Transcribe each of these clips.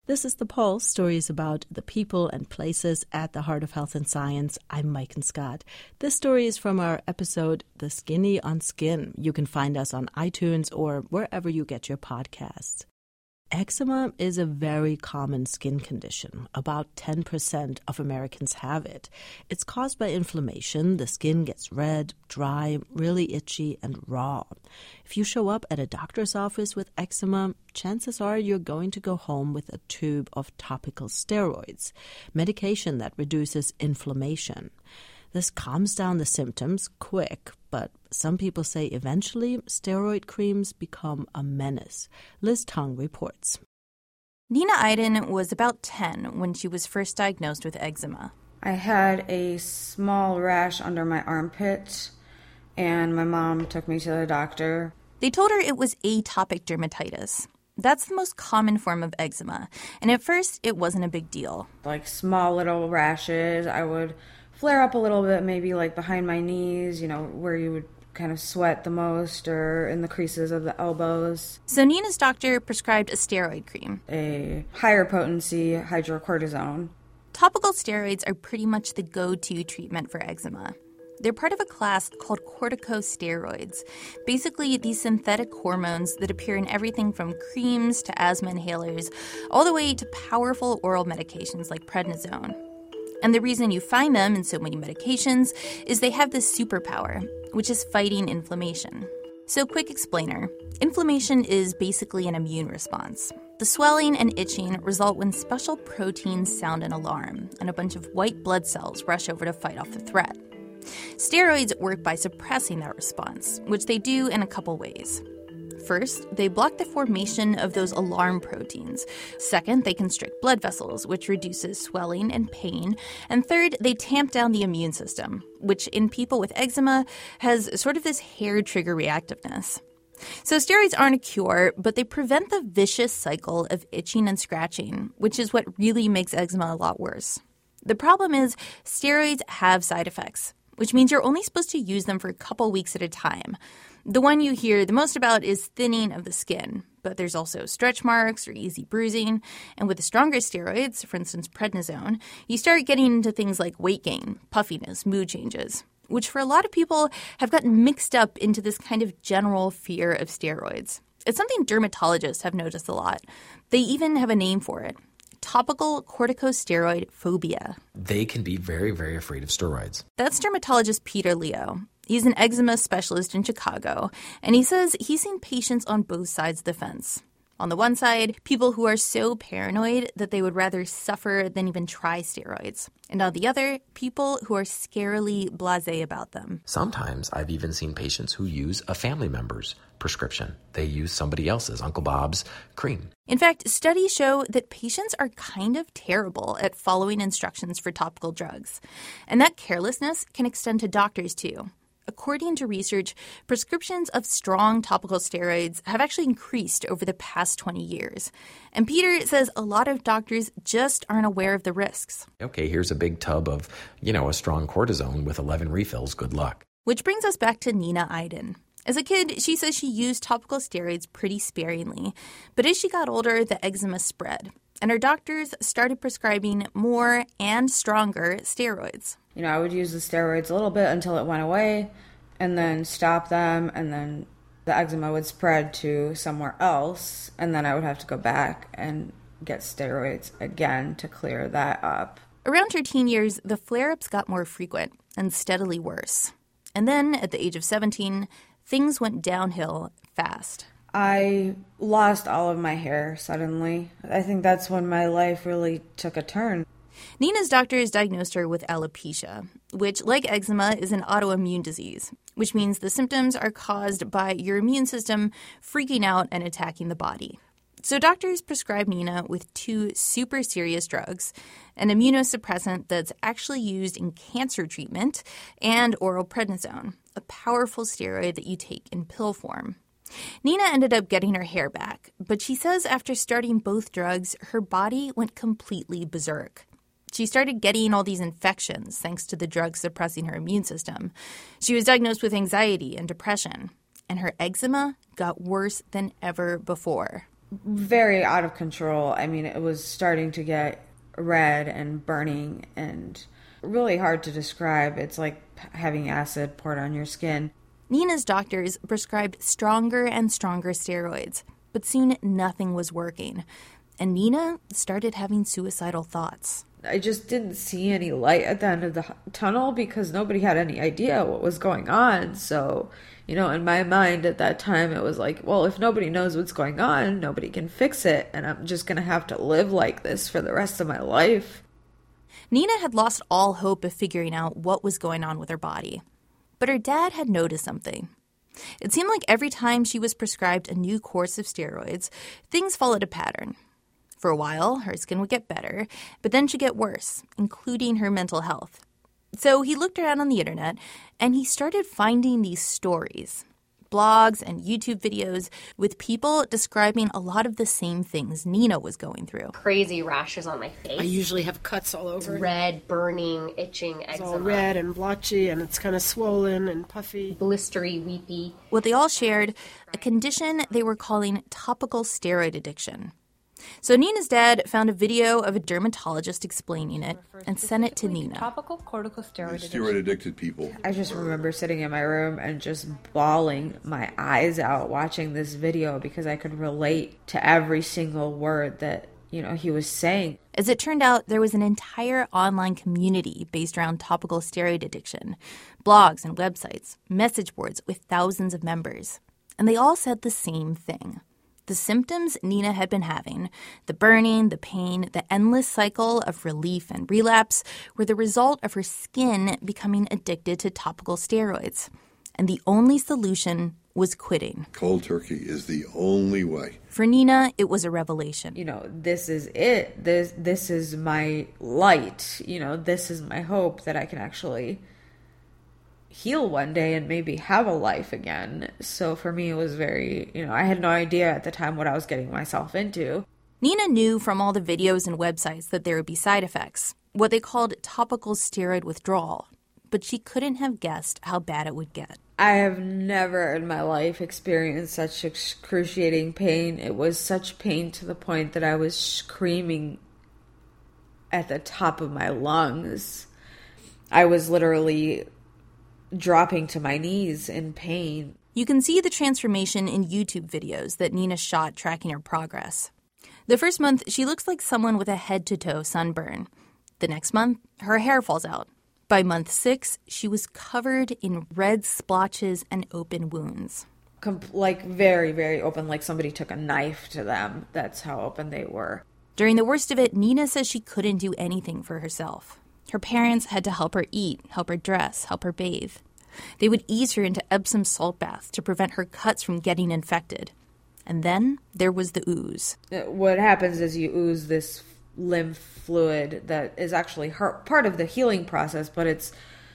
This is The Pulse, stories about the people and places at the heart of health and science. I'm Maiken Scott. This story is from our episode, The Skinny on Skin. You can find us on iTunes or wherever you get your podcasts. Eczema is a very common skin condition. About 10% of Americans have it. It's caused by inflammation. The skin gets red, dry, really itchy, and raw. If you show up at a doctor's office with eczema, chances are you're going to go home with a tube of topical steroids, medication that reduces inflammation. This calms down the symptoms quick, but some people say eventually steroid creams become a menace. Liz Tung reports. Nina Iden was about 10 when she was first diagnosed with eczema. I had a small rash under my armpit, and my mom took me to the doctor. They told her it was atopic dermatitis. That's the most common form of eczema, and at first it wasn't a big deal. Like small little rashes, I would flare up a little bit, maybe like behind my knees, where you would kind of sweat the most, or in the creases of the elbows. So Nina's doctor prescribed a steroid cream. A higher potency hydrocortisone. Topical steroids are pretty much the go-to treatment for eczema. They're part of a class called corticosteroids. Basically, these synthetic hormones that appear in everything from creams to asthma inhalers, all the way to powerful oral medications like prednisone. And the reason you find them in so many medications is they have this superpower, which is fighting inflammation. So quick explainer. Inflammation is basically an immune response. The swelling and itching result when special proteins sound an alarm, and a bunch of white blood cells rush over to fight off the threat. Steroids work by suppressing that response, which they do in a couple ways. First, they block the formation of those alarm proteins. Second, they constrict blood vessels, which reduces swelling and pain. And third, they tamp down the immune system, which in people with eczema has sort of this hair trigger reactiveness. So steroids aren't a cure, but they prevent the vicious cycle of itching and scratching, which is what really makes eczema a lot worse. The problem is steroids have side effects, which means you're only supposed to use them for a couple weeks at a time. The one you hear the most about is thinning of the skin, but there's also stretch marks or easy bruising. And with the stronger steroids, for instance prednisone, you start getting into things like weight gain, puffiness, mood changes, which for a lot of people have gotten mixed up into this kind of general fear of steroids. It's something dermatologists have noticed a lot. They even have a name for it. Topical corticosteroid phobia. They can be very, very afraid of steroids. That's dermatologist Peter Leo. He's an eczema specialist in Chicago, and he says he's seen patients on both sides of the fence. On the one side, people who are so paranoid that they would rather suffer than even try steroids. And on the other, people who are scarily blasé about them. Sometimes I've even seen patients who use a family member's prescription. They use somebody else's, Uncle Bob's, cream. In fact, studies show that patients are kind of terrible at following instructions for topical drugs. And that carelessness can extend to doctors, too. According to research, prescriptions of strong topical steroids have actually increased over the past 20 years. And Peter says a lot of doctors just aren't aware of the risks. Okay, here's a big tub of, a strong cortisone with 11 refills. Good luck. Which brings us back to Nina Iden. As a kid, she says she used topical steroids pretty sparingly. But as she got older, the eczema spread. And her doctors started prescribing more and stronger steroids. I would use the steroids a little bit until it went away, and then stop them, and then the eczema would spread to somewhere else, and then I would have to go back and get steroids again to clear that up. Around her teen years, the flare-ups got more frequent and steadily worse. And then, at the age of 17, things went downhill fast. I lost all of my hair suddenly. I think that's when my life really took a turn. Nina's doctors diagnosed her with alopecia, which, like eczema, is an autoimmune disease, which means the symptoms are caused by your immune system freaking out and attacking the body. So doctors prescribed Nina with 2 super serious drugs, an immunosuppressant that's actually used in cancer treatment, and oral prednisone, a powerful steroid that you take in pill form. Nina ended up getting her hair back, but she says after starting both drugs, her body went completely berserk. She started getting all these infections thanks to the drugs suppressing her immune system. She was diagnosed with anxiety and depression, and her eczema got worse than ever before. very out of control. I mean, it was starting to get red and burning and really hard to describe. It's like having acid poured on your skin. Nina's doctors prescribed stronger and stronger steroids, but soon nothing was working. And Nina started having suicidal thoughts. I just didn't see any light at the end of the tunnel because nobody had any idea what was going on. So, in my mind at that time, it was like, well, if nobody knows what's going on, nobody can fix it. And I'm just going to have to live like this for the rest of my life. Nina had lost all hope of figuring out what was going on with her body. But her dad had noticed something. It seemed like every time she was prescribed a new course of steroids, things followed a pattern. For a while, her skin would get better, but then she'd get worse, including her mental health. So he looked around on the internet, and he started finding these stories, blogs and YouTube videos with people describing a lot of the same things Nina was going through. Crazy rashes on my face. I usually have cuts all over. Red, burning, itching, eczema. It's all red and blotchy, and it's kind of swollen and puffy. Blistery, weepy. What they all shared, a condition they were calling topical steroid addiction. So Nina's dad found a video of a dermatologist explaining it and sent it to Nina. Topical corticosteroid steroid-addicted people. I just remember sitting in my room and just bawling my eyes out watching this video because I could relate to every single word that, he was saying. As it turned out, there was an entire online community based around topical steroid addiction, blogs and websites, message boards with thousands of members. And they all said the same thing. The symptoms Nina had been having, the burning, the pain, the endless cycle of relief and relapse, were the result of her skin becoming addicted to topical steroids. And the only solution was quitting. Cold turkey is the only way. For Nina, it was a revelation. This is it. This is my light. This is my hope that I can actually heal one day and maybe have a life again. So for me, it was very, I had no idea at the time what I was getting myself into. Nina knew from all the videos and websites that there would be side effects, what they called topical steroid withdrawal, but she couldn't have guessed how bad it would get. I have never in my life experienced such excruciating pain. It was such pain to the point that I was screaming at the top of my lungs. I was literally dropping to my knees in pain. You can see the transformation in YouTube videos that Nina shot tracking her progress. The first month, she looks like someone with a head-to-toe sunburn. The next month, her hair falls out. By month 6, she was covered in red splotches and open wounds. Very, very open, like somebody took a knife to them. That's how open they were. During the worst of it, Nina says she couldn't do anything for herself. Her parents had to help her eat, help her dress, help her bathe. They would ease her into Epsom salt baths to prevent her cuts from getting infected. And then there was the ooze. What happens is you ooze this lymph fluid that is actually part of the healing process, but it's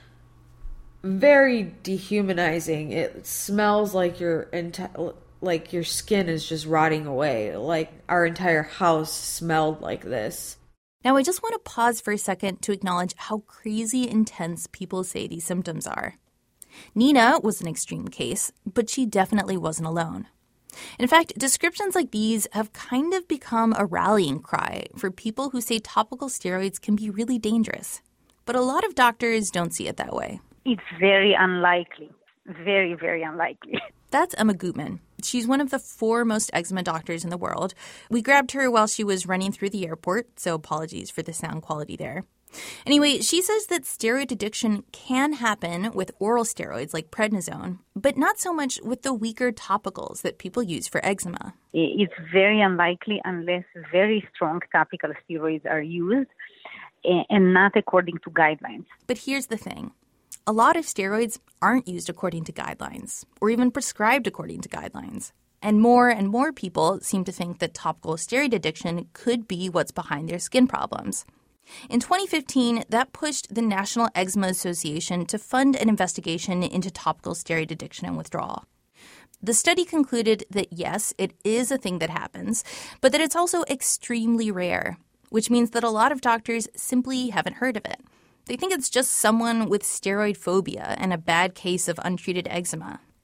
very dehumanizing. It smells like your skin is just rotting away. Like our entire house smelled like this. Now, I just want to pause for a second to acknowledge how crazy intense people say these symptoms are. Nina was an extreme case, but she definitely wasn't alone. In fact, descriptions like these have kind of become a rallying cry for people who say topical steroids can be really dangerous. But a lot of doctors don't see it that way. It's very unlikely. Very, very unlikely. That's Emma Gutman. She's one of the foremost eczema doctors in the world. We grabbed her while she was running through the airport, so apologies for the sound quality there. Anyway, she says that steroid addiction can happen with oral steroids like prednisone, but not so much with the weaker topicals that people use for eczema. It's very unlikely unless very strong topical steroids are used and not according to guidelines. But here's the thing. A lot of steroids aren't used according to guidelines or even prescribed according to guidelines. And more people seem to think that topical steroid addiction could be what's behind their skin problems. In 2015, that pushed the National Eczema Association to fund an investigation into topical steroid addiction and withdrawal. The study concluded that yes, it is a thing that happens, but that it's also extremely rare, which means that a lot of doctors simply haven't heard of it. They think it's just someone with steroid phobia and a bad case of untreated eczema.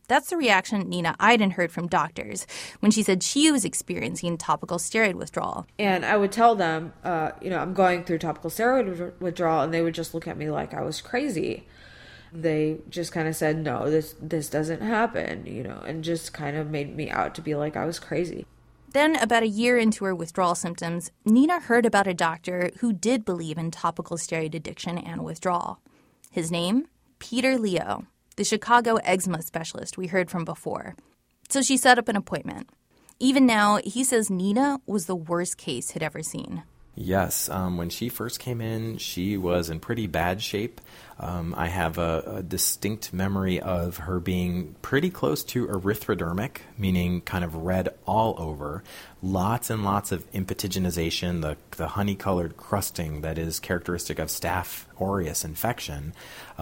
That's the reaction Nina Iden heard from doctors when she said she was experiencing topical steroid withdrawal. And I would tell them, I'm going through topical steroid withdrawal, and they would just look at me like I was crazy. They just kind of said, no, this doesn't happen, and just kind of made me out to be like I was crazy. Then, about a year into her withdrawal symptoms, Nina heard about a doctor who did believe in topical steroid addiction and withdrawal. His name? Peter Leo, the Chicago eczema specialist we heard from before. So she set up an appointment. Even now, he says Nina was the worst case he'd ever seen. Yes, when she first came in, she was in pretty bad shape. I have a distinct memory of her being pretty close to erythrodermic, meaning kind of red all over. Lots and lots of impetiginization, the honey-colored crusting that is characteristic of Staph aureus infection,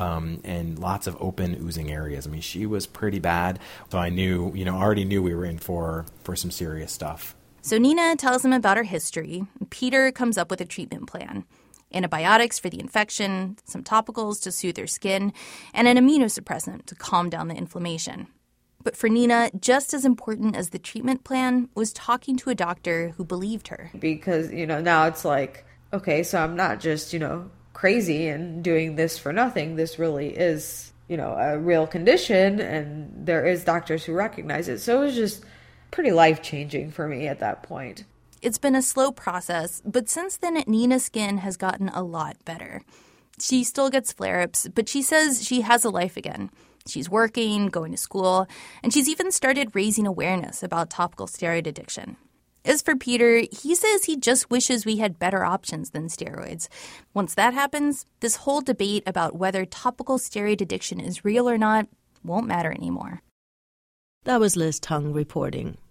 and lots of open oozing areas. I mean, she was pretty bad. So I knew, already knew we were in for some serious stuff. So Nina tells him about her history. Peter comes up with a treatment plan. Antibiotics for the infection, some topicals to soothe her skin, and an immunosuppressant to calm down the inflammation. But for Nina, just as important as the treatment plan was talking to a doctor who believed her. Because, now it's like, okay, so I'm not just, crazy and doing this for nothing. This really is, a real condition, and there is doctors who recognize it. So it was just pretty life-changing for me at that point. It's been a slow process, but since then, Nina's skin has gotten a lot better. She still gets flare-ups, but she says she has a life again. She's working, going to school, and she's even started raising awareness about topical steroid addiction. As for Peter, he says he just wishes we had better options than steroids. Once that happens, this whole debate about whether topical steroid addiction is real or not won't matter anymore. That was Liz Tung reporting.